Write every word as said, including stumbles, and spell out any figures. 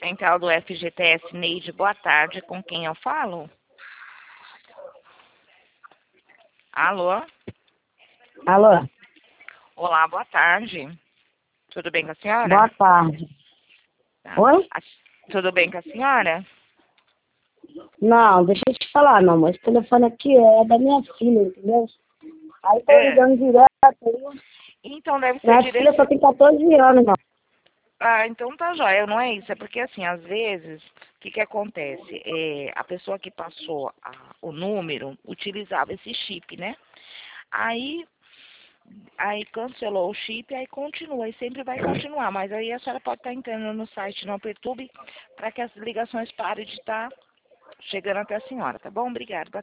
Central do F G T S, Neide, boa tarde. Com quem eu falo? Alô? Alô? Olá, boa tarde. Tudo bem com a senhora? Boa tarde. Tá. Oi? A- Tudo bem com a senhora? Não, deixa eu te falar, não, mas esse telefone aqui é da minha filha, entendeu? Aí tô É. ligando direto aí. Então deve ser Minha direito. filha só tem quatorze anos, não. Ah, então tá jóia, não é isso. É porque, assim, às vezes, o que que acontece? É, a pessoa que passou a- o número utilizava esse chip, né? Aí, aí cancelou o chip, aí continua, e sempre vai continuar. Mas aí a senhora pode estar entrando no site no YouTube para que as ligações parem de estar chegando até a senhora, tá bom? Obrigada.